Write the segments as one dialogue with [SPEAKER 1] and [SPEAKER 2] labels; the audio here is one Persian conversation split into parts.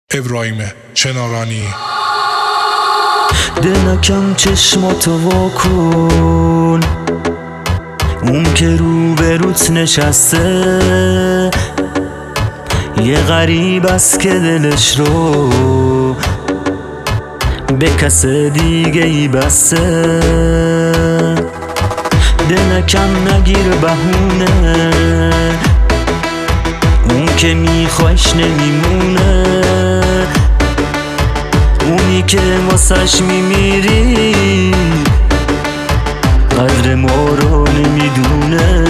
[SPEAKER 1] ابراهیم چنارانی.
[SPEAKER 2] دلکم چشماتو واکن، اون که رو به روت نشسته یه غریب است که دلش رو به کس دیگه ای بسته. دلکم نگیر بهونه، اون که میخواش نمیمونه، اونی که واسش میمیری قدر ما رو نمیدونه.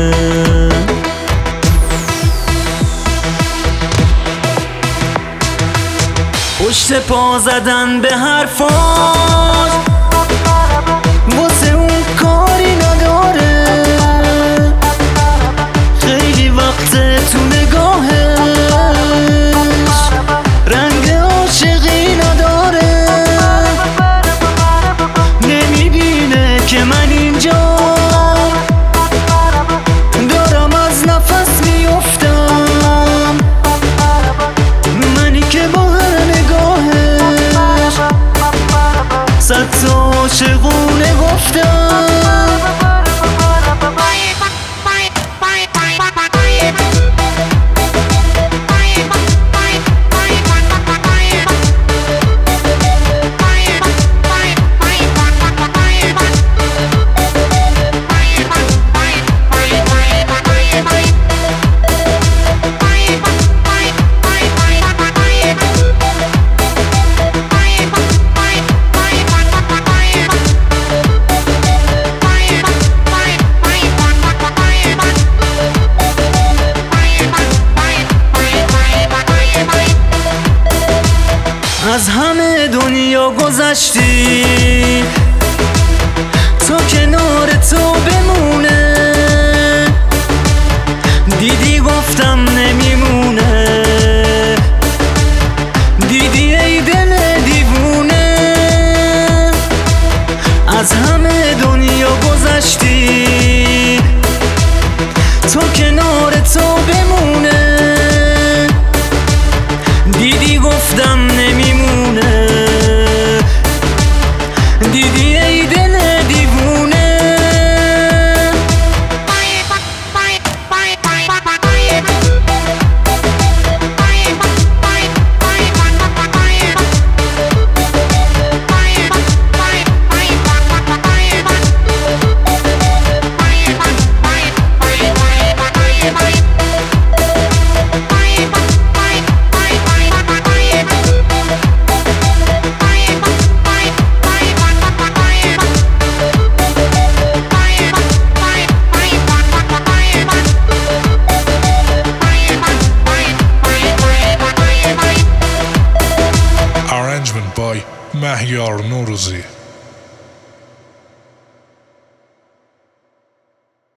[SPEAKER 2] پشت پا زدن به حرفاش واسه اون کاری نداره، خیلی وقت تو نگاهش رنگ عاشقی نداره، نمیبینه که من اینجا دارم از نفس میافتم، منی که با هر نگاهش صد تا عاشقونه گفتم. از همه دنیا گذشتی تا کنار تو بمونه، دیدی گفتم نمیمونه، دیدی ای دل دیوونه. از همه دنیا گذشتی تا کنار تو بمونه، دیدی گفتم نمیمونه، دیدی ای دل دیوونه.
[SPEAKER 1] Arrangement by مهیار نوروزی.